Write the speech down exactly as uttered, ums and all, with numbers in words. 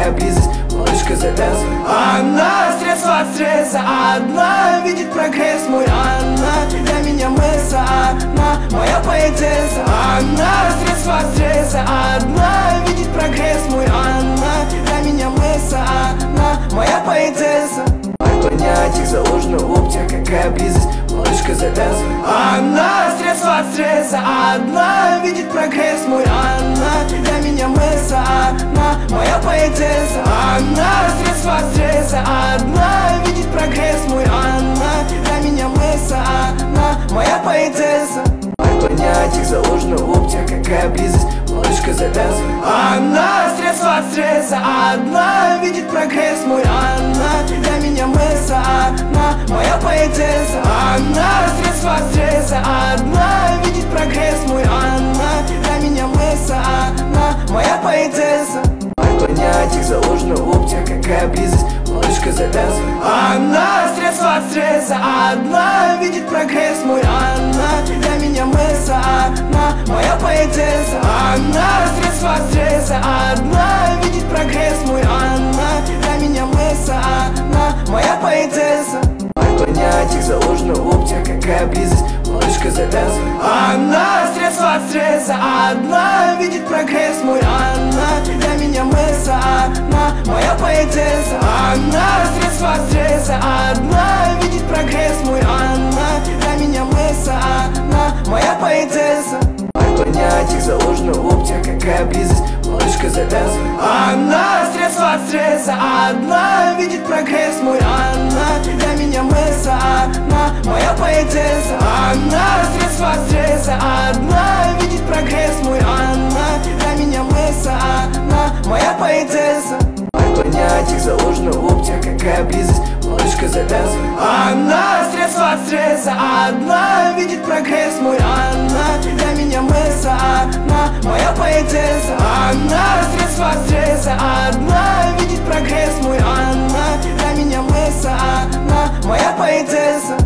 какая близость, малышка, завязывай. Она средство от стресса, одна видит прогресс мой. Она для меня мыса, она моя поэтесса. Она средство от стресса, одна видит прогресс мой. Она для меня мыса, она моя поэтесса. Понять их заложено в локтях, какая близость, малышка, завязывай. Она средство от стресса, одна видит прогресс мой. Она для меня мыса, она моя поэтесса. Она средство от стресса, одна видит прогресс мой. Она для меня мыса, она моя поэтесса. Понять их заложено в локтях, какая близость, малышка, завязывай. Она средство от стресса, одна видит прогресс мой. Она для меня мыса, она моя поэтесса. Она средство от стресса, одна видит прогресс мой. Она для меня мыса, она моя поэтесса. Понять их заложено в локтях, какая близость, малышка, завязывай. Она средство от стресса, одна видит прогресс мой. Она для меня мыса, она моя поэтесса. Она средство от стресса, одна видит прогресс мой. Она для меня мыса, она моя поэтесса. Понять их заложено в локтях, какая близость, малышка, завязывай. Она средство от стресса, одна видит прогресс мой. Она для меня мыса, она моя поэтесса. Она средство от стресса, одна видит прогресс мой. Она для меня мыса, она моя поэтесса. Понять их заложено в локтях, какая близость, малышка, завязывай. Она средство от стресса, одна видит прогресс мой. Она для меня мыса, она моя поэтесса. Она средство от стресса, одна видит прогресс мой. Она для меня мыса, она моя поэтесса. Понять их заложено в локтях, какая близость, малышка, завязывай. Она средство от стресса, одна видит прогресс мой. Она для меня мыса, она моя поэтесса. Она средство от стресса, одна видит прогресс мой. Она для меня мыса, она моя поэтесса.